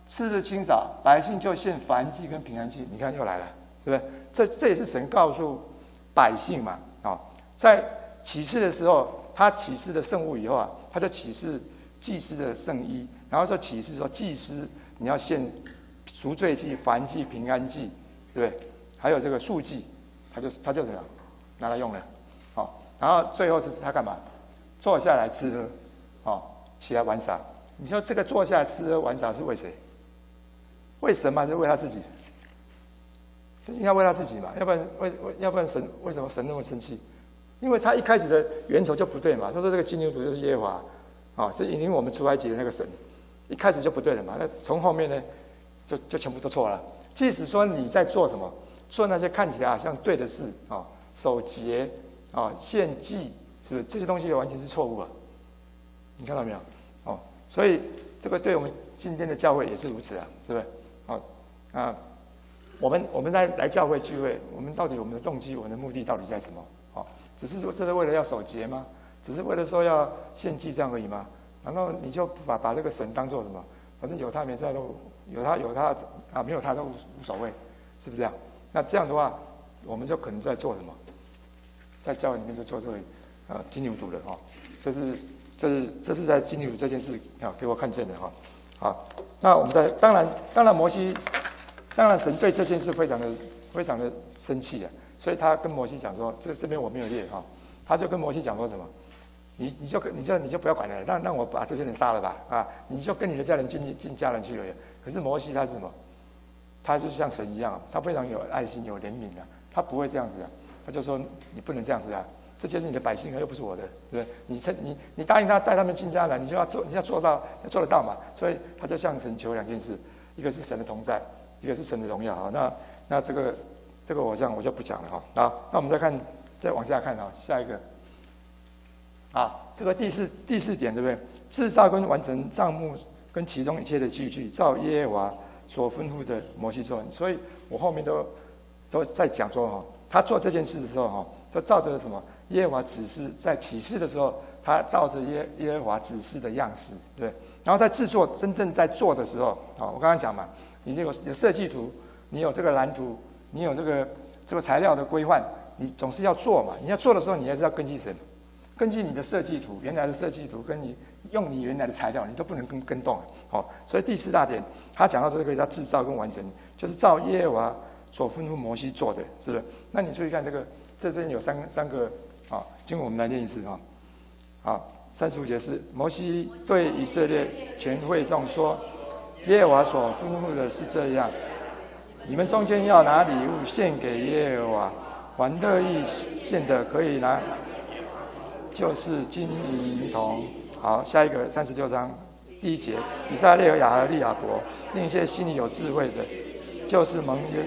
次日清早，百姓就献燔祭跟平安祭。你看又来了，对不对？这这也是神告诉百姓嘛，啊、哦，在启示的时候，他启示的圣物以后啊，他就启示祭司的圣衣，然后就启示说祭司你要献赎罪祭、燔祭、平安祭，对不对？还有这个素祭，他就他就怎么样拿来用了，好、哦，然后最后是他干嘛？坐下来吃喝，哦，起来玩耍。你说这个坐下来吃喝玩耍是为谁？为神吗？还是为他自己？应该为他自己嘛，要不然为要不然神为什么神那么生气？因为他一开始的源头就不对嘛。他说这个金牛犊就是耶和华，啊、哦，这引领我们出埃及的那个神，一开始就不对了嘛。那从后面呢，就就全部都错了。即使说你在做什么，做那些看起来好像对的事啊、哦，守节啊、哦，献祭，是不是这些东西完全是错误啊？你看到没有？哦，所以这个对我们今天的教会也是如此啊，是不是？哦啊，我们我们在来教会聚会，我们到底我们的动机、我们的目的到底在什么？哦，只是说这是为了要守节吗？只是为了说要献祭这样而已吗？然后你就把把这个神当做什么？反正有他没在都，有他有他啊，没有他都无无所谓，是不是这样？那这样的话，我们就可能在做什么？在教会里面就做这个啊金牛犊的哈、哦，这是这是这是在金牛犊这件事啊给我看见的哈。好，那我们在当然当然摩西，当然神对这件事非常的非常的生气啊，所以他跟摩西讲说，这这边我没有列哈、哦，他就跟摩西讲说什么？你你就你就你就不要管了，让让我把这些人杀了吧啊！你就跟你的家人进进家人去了。可是摩西他是什么？他就像神一样，他非常有爱心有怜悯的、啊，他不会这样子的、啊。他就说你不能这样子啊，这就是你的百姓啊，又不是我的，对不对？你你你答应他带他们进家来，你就要做，你要做到要做得到嘛。所以他就向神求两件事，一个是神的同在，一个是神的荣耀啊。那那这个这个我这样我就不讲了哈。好，那我们再看再往下看啊，下一个。啊，这个第四第四点对不对？制造跟完成帐幕跟其中一切的器具，照耶和华所吩咐的摩西做。所以我后面都都在讲说哈，他做这件事的时候哈，就照着什么耶和华指示，在启示的时候，他照着耶耶和华指示的样式，对。然后在制作真正在做的时候，啊，我刚刚讲嘛，你这个有设计图，你有这个蓝图，你有这个这个材料的规范，你总是要做嘛。你要做的时候，你还是要根据神。根据你的设计图，原来的设计图跟你用你原来的材料，你都不能跟跟动，哦，所以第四大点，他讲到这个叫制造跟完成，就是照耶和华所吩咐摩西做的，是不是？那你注意看这个，这边有三三个啊，经过我们来念一次哈，啊，三十五节是摩西对以色列全会众说，耶和华所吩咐的是这样，你们中间要拿礼物献给耶和华，凡乐意献的可以拿。就是金银铜。好，下一个三十六章第一节，以色列和亚和利亚伯，另一些心里有智慧的，就是蒙约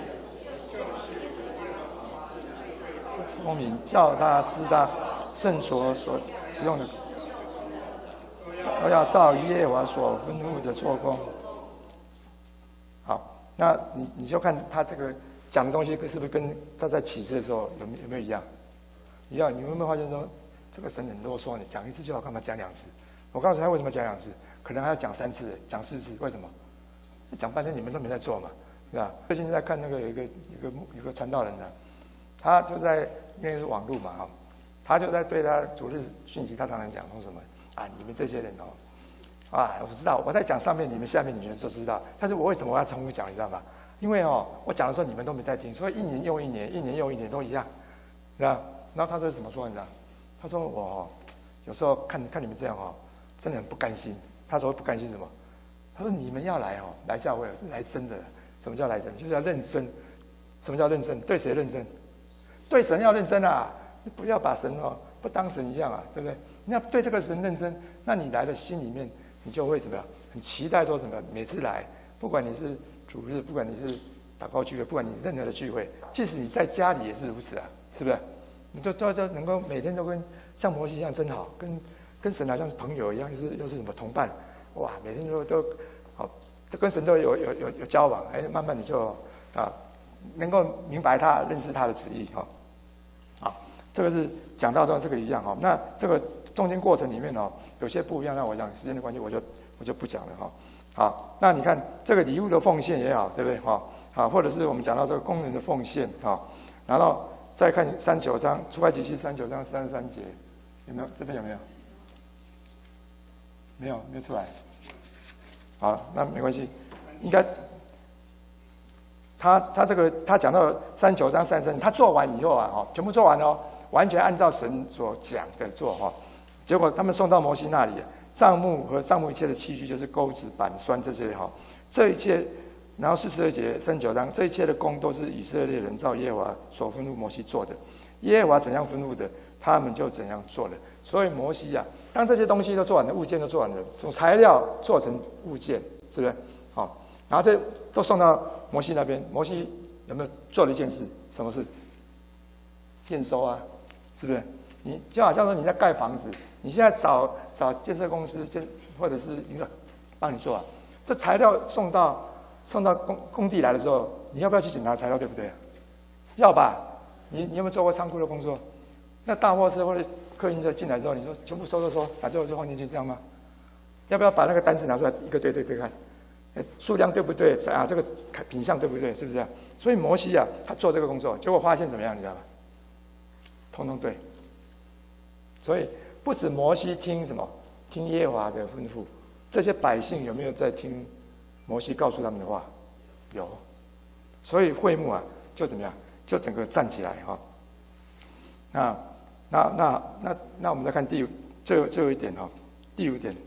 聪明，叫他知道圣所所使用的，都要照耶和华所吩咐的做工。好，那你你就看他这个讲的东西是不是跟他在启示的时候有没有没有一样？一样，你有没有发现说？这个神很啰嗦，你讲一次就好，干嘛讲两次？我告诉他为什么讲两次，可能还要讲三次、讲四次，为什么？讲半天你们都没在做嘛，是吧？最近在看那个有一个一个一个传道人呢，他就在因为是网络嘛哈，他就在对他主日讯息，他常常讲说什么啊，你们这些人哦，啊，我知道我在讲上面，你们下面你们就知道，但是我为什么要重复讲，你知道吗？因为哦，我讲的时候你们都没在听，所以一年又一年，一年又一年都一样，是吧？然后他说怎么说你知道？他说我、哦、有时候看看你们这样哦，真的很不甘心。他说不甘心什么？他说你们要来哦，来教会来真的。什么叫来真？就是要认真。什么叫认真？对谁认真？对神要认真啊！你不要把神哦不当神一样啊，对不对？你要对这个神认真，那你来的心里面你就会怎么样？很期待做什么？每次来，不管你是主日，不管你是祷告聚会，不管你任何的聚会，即使你在家里也是如此啊，是不是？你就都都能够每天都跟像摩西一样真好，跟跟神好像是朋友一样，又是又是什么同伴，哇，每天都都好，都跟神都有有有有交往，哎，慢慢你就啊能够明白他认识他的旨意哈。好，这个是讲到这个一样哈。那这个中间过程里面哦，有些不一样，那我讲时间的关系，我就我就不讲了哈。 好，那你看这个礼物的奉献也好，对不对？哈，好，或者是我们讲到这个工人的奉献，哈，然后再看三九章出埃及记三九章三十三节，有没有？这边有没有？没有，没有出来。好，那没关系，应该他他这个他讲到三九章三十三，他做完以后啊，哈，全部做完哦，完全按照神所讲的做哈，结果他们送到摩西那里。帐幕和帐幕一切的器具，就是钩子、板栓这些哈，这一切，然后四十二节三九章，这一切的工都是以色列人照耶和华所吩咐摩西做的，耶和华怎样吩咐的，他们就怎样做了。所以摩西啊，当这些东西都做完了，物件都做完了，从材料做成物件，是不是？好，然后这都送到摩西那边，摩西有没有做了一件事？什么事？验收啊，是不是？你就好像说你在盖房子，你现在找找建设公司，建或者是一个帮你做啊，这材料送到送到工工地来的时候，你要不要去检查材料，对不对？要吧？你你有没有做过仓库的工作？那大货车或者客运车进来之后，你说全部收收收，把最后就放进去，这样吗？要不要把那个单子拿出来一个对对对看，数量对不对啊？这个品相对不对？是不是？所以摩西啊，他做这个工作，结果发现怎么样？你知道吗？通通对。所以不止摩西听什么，听耶和华的吩咐，这些百姓有没有在听摩西告诉他们的话？有。所以会幕啊，就怎么样，就整个站起来哈、哦。那那那那那我们再看第五最后最后一点哈、哦，第五点，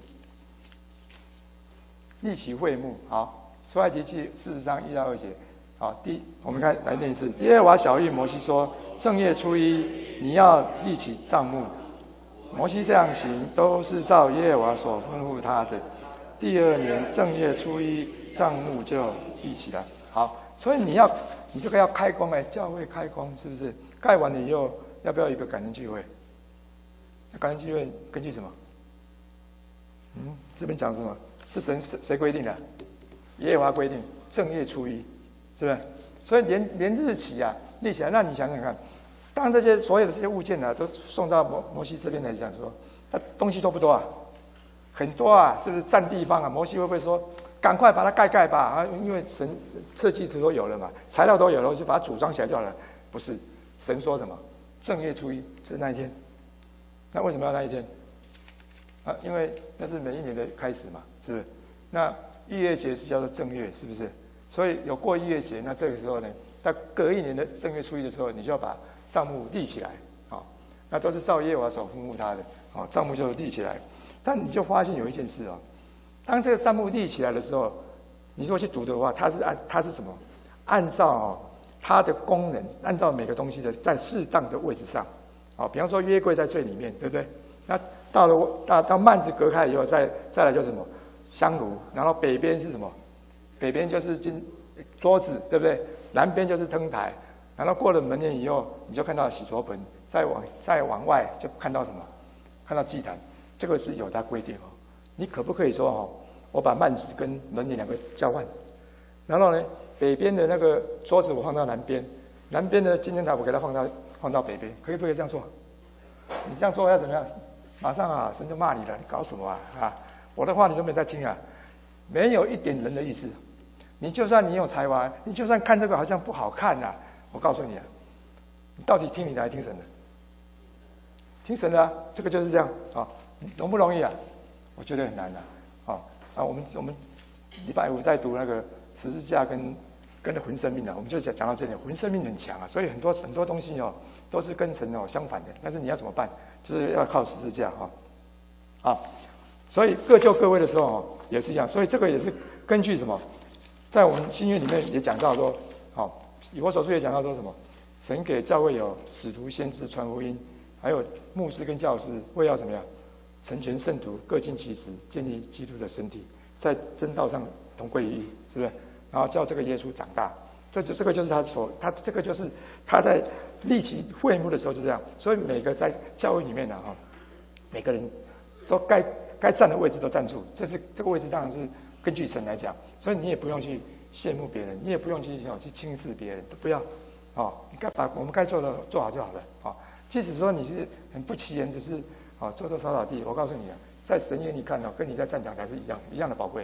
立起会幕。好，出埃及记四十章一到二节。好，第我们看来念一次。耶和华晓谕摩西说：正月初一，你要立起帐幕。摩西这样行，都是照耶和华所吩咐他的。第二年正月初一，帐幕就立起来。好，所以你要，你这个要开工哎，教会开工是不是？盖完了以后，要不要一个感恩聚会？感恩聚会根据什么？嗯，这边讲什么？是神谁谁规定的？耶和华规定，正月初一，是不是？所以连连日期啊立起来，那你想想看。当这些所有的这些物件呢、啊，都送到摩摩西这边来讲说，那东西多不多啊？很多啊，是不是占地方啊？摩西会不会说，赶快把它盖盖吧？啊，因为神设计图都有了嘛，材料都有了，我就把它组装起来就好了。不是，神说什么？正月初一是那一天。那为什么要那一天？啊，因为那是每一年的开始嘛，是不是？那逾越节是叫做正月，是不是？所以有过逾越节，那这个时候呢，在隔一年的正月初一的时候，你就要把帐幕立起来，啊、哦，那都是照耶和华所吩咐他的，啊、哦，帐幕就立起来。但你就发现有一件事哦，当这个帐幕立起来的时候，你如果去读的话，它是按它是什么？按照、哦、它的功能，按照每个东西的在适当的位置上，啊、哦，比方说约柜在最里面，对不对？那到了到到幔子隔开以后，再再来就是什么？香炉，然后北边是什么？北边就是金桌子，对不对？南边就是灯台。然后过了门帘以后，你就看到洗濯盆，再往再往外就看到什么？看到祭坛，这个是有它规定哦。你可不可以说哦，我把幔子跟门帘两个交换？然后呢，北边的那个桌子我放到南边，南边的金灯台我给它放到放到北边，可以不可以这样做？你这样做要怎么样？马上啊，神就骂你了，你搞什么啊？啊，我的话你都没在听啊，没有一点人的意思。你就算你有才华，你就算看这个好像不好看啊。我告诉你啊，你到底听你的还听神的？听神的啊，这个就是这样啊，容不容易啊？我觉得很难的啊。啊，我们我们礼拜五在读那个十字架跟跟着魂生命啊，我们就讲讲到这里，魂生命很强啊，所以很多很多东西哦都是跟神哦相反的，但是你要怎么办？就是要靠十字架哈啊，所以各就各位的时候哦也是一样，所以这个也是根据什么，在我们新约里面也讲到说，好、哦。以弗所书也讲到说什么？神给教会有使徒、先知、传福音，还有牧师跟教师，为要怎么样？成全圣徒，各尽其职，建立基督的身体，在真道上同归于一，是不是？然后叫这个耶稣长大，这就这个就是他所他这个就是他在立起会幕的时候就这样。所以每个在教会里面呢、啊，哈，每个人都该该站的位置都站住，这是这个位置当然是根据神来讲，所以你也不用去羡慕别人，你也不用去去轻视别人，都不要，哦，你该把我们该做的做好就好了，哦，即使说你是很不起眼，只是哦做做扫扫地，我告诉你啊，在神眼里看哦，跟你在战场才是一样一样的宝贵，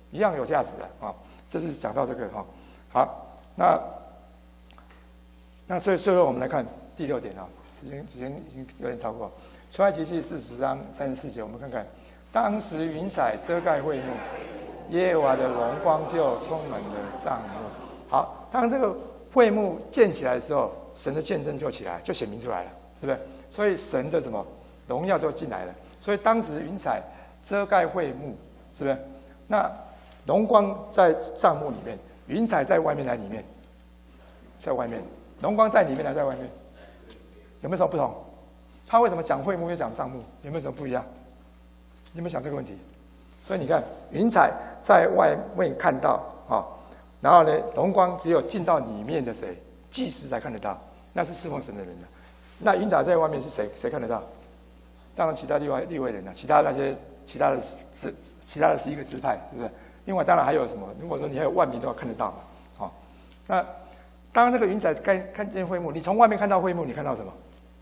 一样有价值的啊。这是讲到这个哈。好，那那最最后我们来看第六点啊，时间时间已经有点超过。出埃及记四十章三十四节，我们看看，当时云彩遮盖会幕，耶和华的荣光就充满了帐幕。好，当这个会幕建起来的时候，神的见证就起来，就显明出来了，对不对？所以神的什么荣耀就进来了。所以当时云彩遮盖会幕，是不是？那荣光在帐幕里面，云彩在外面来里面，在外面，荣光在里面还在外面，有没有什么不同？他为什么讲会幕又讲帐幕？有没有什么不一样？你有没有想这个问题？所以你看，云彩在外面看到啊，然后呢，荣光只有进到里面的谁，祭司才看得到，那是侍奉神的人了。那云彩在外面是谁？谁看得到？当然其他另外另外人了，其他那些其他的支其他的十一个支派，是不是？另外当然还有什么？如果说你还有万民都要看得到嘛，哦，那当这个云彩看看见会幕，你从外面看到会幕，你看到什么？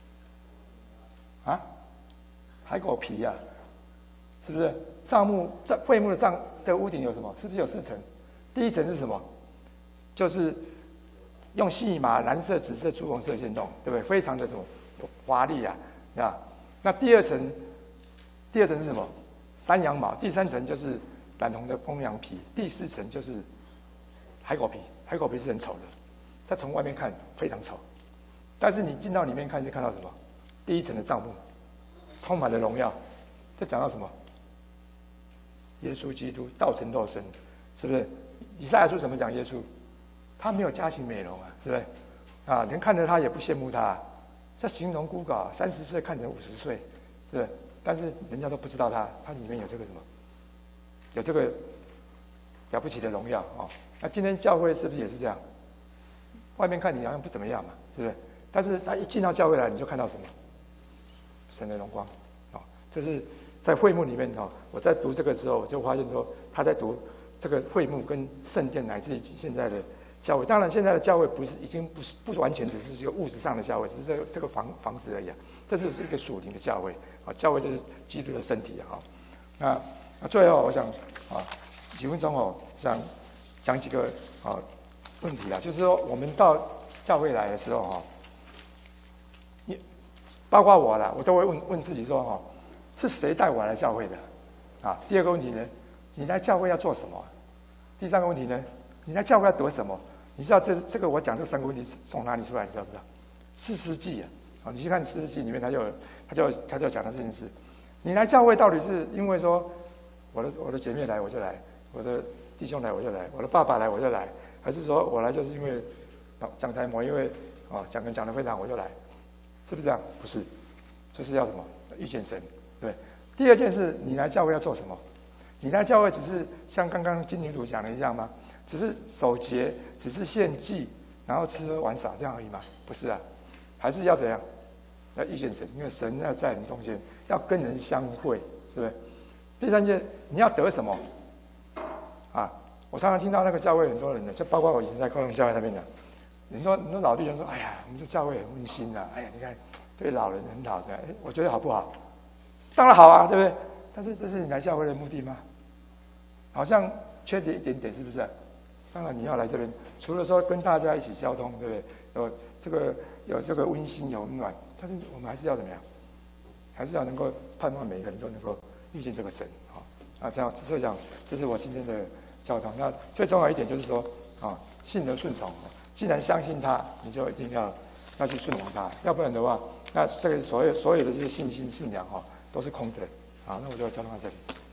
啊，海狗皮呀、啊，是不是？帐幕帐会幕的帐的屋顶有什么？是不是有四层？第一层是什么？就是用细麻、蓝色、紫色、朱红色线弄，对不对？非常的什么华丽啊，啊。那第二层，第二层是什么？山羊毛。第三层就是染红的公羊皮。第四层就是海狗皮。海狗皮是很丑的，再从外面看非常丑，但是你进到里面看是看到什么？第一层的帐幕充满了荣耀。这讲到什么？耶稣基督道成肉身，是不是？以赛亚书怎么讲耶稣？他没有家庭美容啊，是不是？啊，人看着他也不羡慕他，这形容孤寡，三十岁看成五十岁，是不是？但是人家都不知道他，他里面有这个什么，有这个了不起的荣耀啊、哦。那今天教会是不是也是这样？外面看你好像不怎么样嘛，是不是？但是他一进到教会来，你就看到什么？神的荣光啊、哦！这是在会幕里面哦。我在读这个时候，我就发现说，他在读这个会幕跟圣殿乃至于现在的教会。当然，现在的教会不是已经不是不完全只是一个物质上的教会，只是这个这个房房子而已啊。这就是一个属灵的教会啊，教会就是基督的身体啊。那那最后我想啊，几分钟哦，想讲几个啊问题啊，就是说我们到教会来的时候哈，你包括我啦，我都会问问自己说哈，是谁带我来教会的？啊，第二个问题呢，你来教会要做什么？第三个问题呢，你来教会要得什么？你知道这这个我讲这三个问题从哪里出来？你知道不知道？士师记啊，啊，你去看士师记里面，他就他就他就讲到这件事。你来教会到底是因为说我的我的姐妹来我就来，我的弟兄来我就来，我的爸爸来我就来，还是说我来就是因为讲台某一位啊讲跟讲得非常我就来，是不是这样？不是，就是要什么遇见神，对。第二件事，你来教会要做什么？你来教会只是像刚刚金女主讲的一样吗？只是守节，只是献祭，然后吃喝玩耍这样而已吗？不是啊，还是要怎样？要遇见神，因为神要在你中间，要跟人相会，是不是？第三件，你要得什么？啊，我常常听到那个教会很多人的，就包括我以前在高雄教会那边的，很多很多老弟兄说，哎呀，我们这教会很温馨啊，哎呀，你看对老人很好的，哎，我觉得好不好？当然好啊，对不对？但是这是你来教会的目的吗？好像缺点一点点，是不是？当然你要来这边，除了说跟大家一起交通，对不对？有这个有这个温馨有温暖，但是我们还是要怎么样？还是要能够盼望每个人都能够遇见这个神啊！啊，这样只是讲，这是我今天的教导。那最重要一点就是说啊，信而顺从。既然相信他，你就一定要要去顺从他，要不然的话，那这个所有所有的这些信心信仰哈。都是空的，好，那我就交通到这里。